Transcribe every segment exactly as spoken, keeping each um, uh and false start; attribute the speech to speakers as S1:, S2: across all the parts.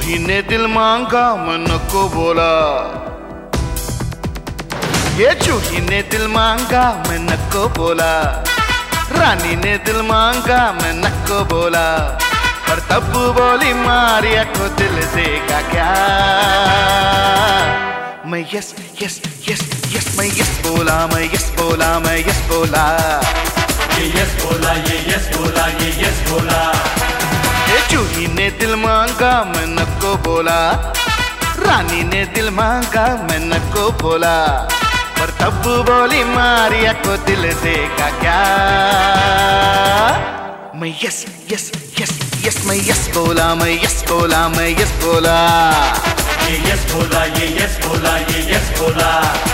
S1: चूही ने दिल मांगा मैं नको बोला, ये चूही ने दिल मांगा मैं नको बोला, रानी ने दिल मांगा मैं नको बोला, पर तब बोली मारिया को दिल देगा क्या। मैं यस यस यस यस मैं यस बोला, मैं यस बोला, मैं यस बोला,
S2: ये यस बोला, ये यस बोला, ये यस बोला।
S1: ये चूही ने दिल मांगा मैं नको बोला, रानी ने दिल मांगा मैं नको बोला, पर तब बोली मारिया को दिल देगा क्या। मैं यस यस यस यस मैं यस बोला, मैं यस बोला, मैं यस बोला,
S2: ये यस बोला, ये यस बोला, ये यस बोला।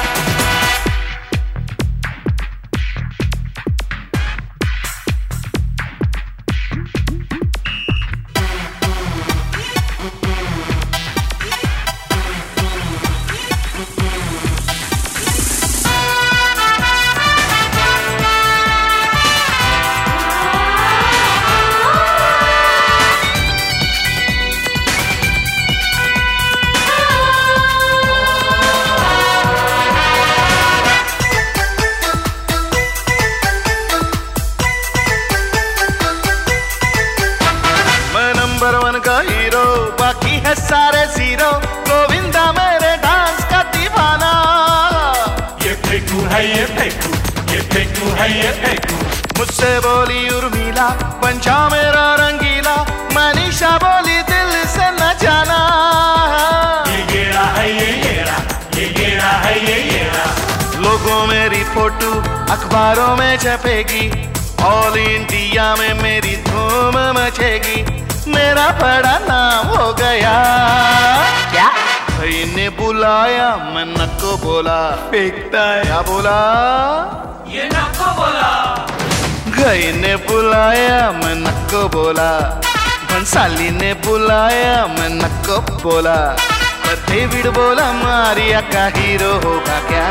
S1: का हीरो बाकी है सारे जीरो, गोविंदा मेरे डांस का दीवाना।
S2: ये फेंकू है, ये फेंकू, ये फेंकू है, ये फेंकू।
S1: मुझसे बोली उर्मिला पंचा मेरा रंगीला, मनीषा बोली दिल से न जाना।
S2: ये गेड़ा है, ये गेड़ा, ये गेड़ा है, ये गेड़ा।
S1: लोगों मेरी फोटो अखबारों में छपेगी, ऑल इंडिया में मेरी धूम मचेगी, मेरा बड़ा नाम हो गया। क्या भाई ने बुलाया मैं नको बोला,
S2: फेंकता है।
S1: क्या बोला?
S2: ये नको बोला।
S1: गई ने बुलाया मैं नको बोला, भंसाली ने बुलाया मैं नको बोला, पर डेविड बोला मारिया का हीरो होगा क्या।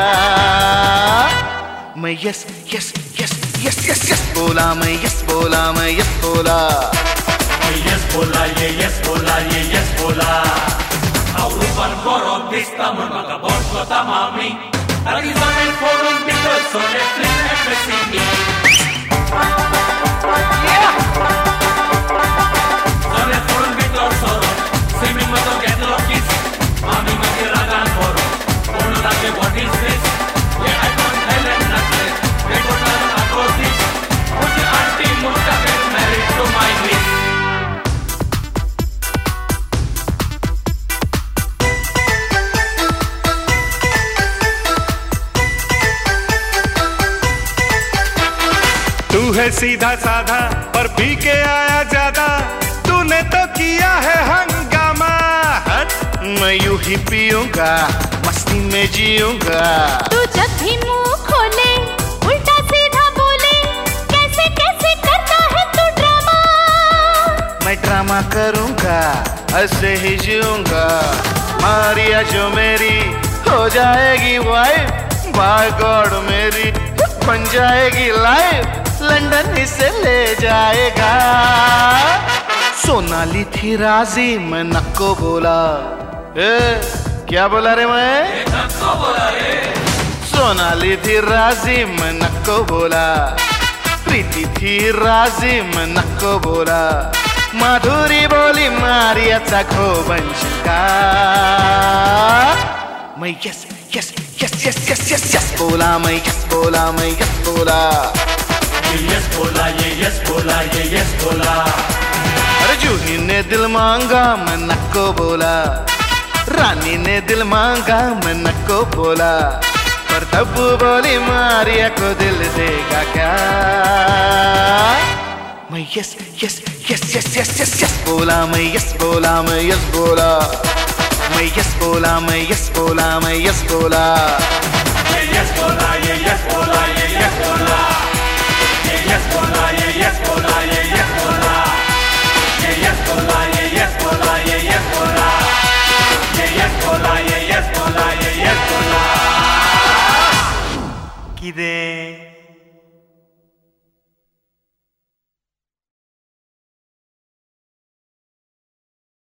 S1: मैं yes yes yes yes yes yes बोला, मैं यस बोला, मैं यस बोला,
S2: ये यस बोला, ये यस बोला, ये यस बोला। Aurupan korot distamon mga borgo tamami, Arizona el forum bitol sole flin efesini. Sole forum bitol soro, simi mato get lokis, mami magi ragan foro. Ono dake what is this? Yeah, I don't tell them nothing. They don't learn about this. Muझे auntie मुझका get married to my niece.
S3: तू है सीधा साधा पर P के आया ज्यादा, तूने तो किया है हंगामा।
S1: हट मैं यूं ही पीऊंगा, मस्ती में जीऊंगा।
S4: तू जब भी मुंह खोले उल्टा सीधा बोले, कैसे कैसे करता है तू ड्रामा।
S1: मैं ड्रामा करूंगा, ऐसे ही जीऊंगा, मारिया जो मेरी हो जाएगी वाइफ, बाय गॉड मेरी बन जाएगी लाइफ, लंदन इसे ले जाएगा। सोनाली थी राजी मैं नको बोला, ए क्या बोला रे मैं?
S2: नको बोला रे।
S1: सोनाली थी राजी मैं नको बोला, प्रीति थी राजी मैं नको बोला, माधुरी बोली मारियाचा घोबंश का। मैं yes yes yes yes yes yes yes बोला, मैं यस बोला, मैं यस बोला,
S2: ये यस बोला, ये यस बोला, ये यस बोला।
S1: अरे जूही ने दिल मांगा मैं नको बोला, रानी ने दिल मांगा मैं नको बोला, पर तब बोली मारिया को दिल देगा क्या। मैं yes yes yes yes yes yes yes बोला, मैं यस बोला, मैं यस बोला, मैं यस बोला, मैं यस बोला, मैं यस बोला,
S2: ये यस बोला, ये यस बोला, ये यस बोला, ये यस बोला, ये यस बोला, ये यस बोला, ये यस बोला, ये यस बोला, ये यस बोला।